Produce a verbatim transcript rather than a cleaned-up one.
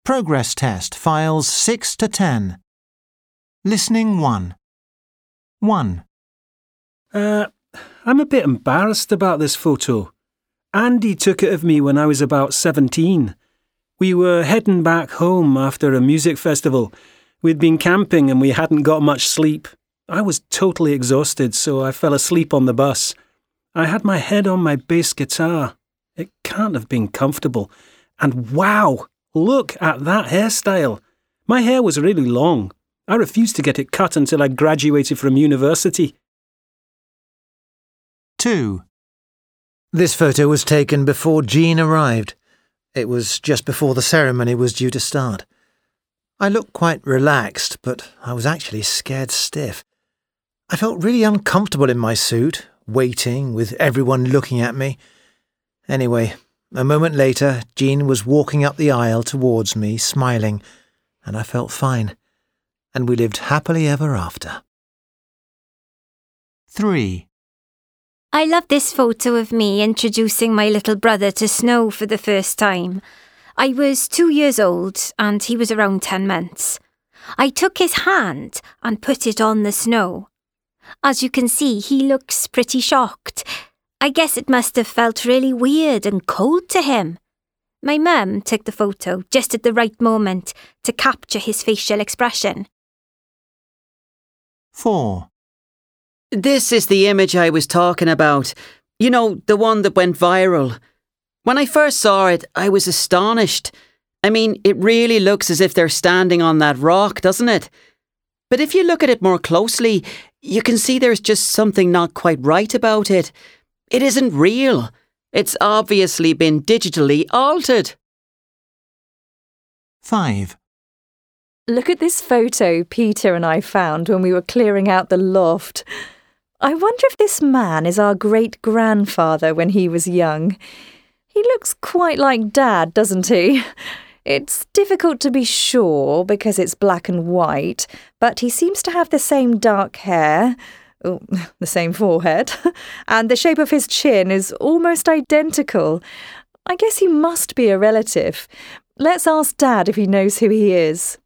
Progress test files six to ten. Listening one. one. Uh, I'm a bit embarrassed about this photo. Andy took it of me when I was about seventeen. We were heading back home after a music festival. We'd been camping and we hadn't got much sleep. I was totally exhausted, so I fell asleep on the bus. I had my head on my bass guitar. It can't have been comfortable. And wow, look at that hairstyle. My hair was really long. I refused to get it cut until I graduated from university. two. This photo was taken before Jean arrived. It was just before the ceremony was due to start. I looked quite relaxed, but I was actually scared stiff. I felt really uncomfortable in my suit, waiting, with everyone looking at me. Anyway, a moment later, Jean was walking up the aisle towards me, smiling, and I felt fine. And we lived happily ever after. three. I love this photo of me introducing my little brother to snow for the first time. I was two years old and he was around ten months. I took his hand and put it on the snow. As you can see, he looks pretty shocked. I guess it must have felt really weird and cold to him. My mum took the photo just at the right moment to capture his facial expression. four. This is the image I was talking about. You know, the one that went viral. When I first saw it, I was astonished. I mean, it really looks as if they're standing on that rock, doesn't it? But if you look at it more closely, you can see there's just something not quite right about it. It isn't real. It's obviously been digitally altered. five. Look at this photo Peter and I found when we were clearing out the loft. I wonder if this man is our great-grandfather when he was young. He looks quite like Dad, doesn't he? It's difficult to be sure because it's black and white, but he seems to have the same dark hair, oh, the same forehead, and the shape of his chin is almost identical. I guess he must be a relative. Let's ask Dad if he knows who he is.